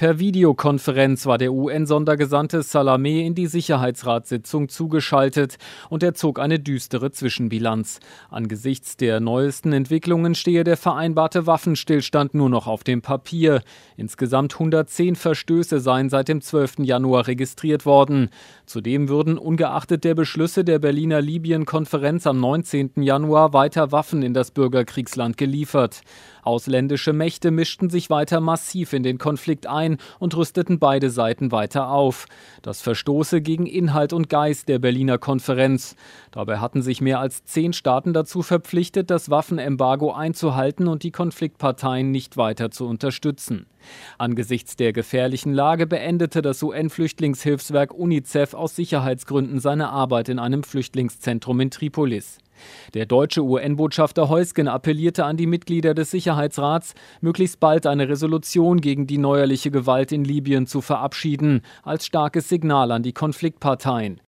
Per Videokonferenz war der UN-Sondergesandte Salameh in die Sicherheitsratssitzung zugeschaltet und er zog eine düstere Zwischenbilanz. Angesichts der neuesten Entwicklungen stehe der vereinbarte Waffenstillstand nur noch auf dem Papier. Insgesamt 110 Verstöße seien seit dem 12. Januar registriert worden. Zudem würden ungeachtet der Beschlüsse der Berliner Libyen-Konferenz am 19. Januar weiter Waffen in das Bürgerkriegsland geliefert. Ausländische Mächte mischten sich weiter massiv in den Konflikt ein und rüsteten beide Seiten weiter auf. Das verstoße gegen Inhalt und Geist der Berliner Konferenz. Dabei hatten sich mehr als 10 Staaten dazu verpflichtet, das Waffenembargo einzuhalten und die Konfliktparteien nicht weiter zu unterstützen. Angesichts der gefährlichen Lage beendete das UN-Flüchtlingshilfswerk UNICEF aus Sicherheitsgründen seine Arbeit in einem Flüchtlingszentrum in Tripolis. Der deutsche UN-Botschafter Heusgen appellierte an die Mitglieder des Sicherheitsrats, möglichst bald eine Resolution gegen die neuerliche Gewalt in Libyen zu verabschieden, als starkes Signal an die Konfliktparteien.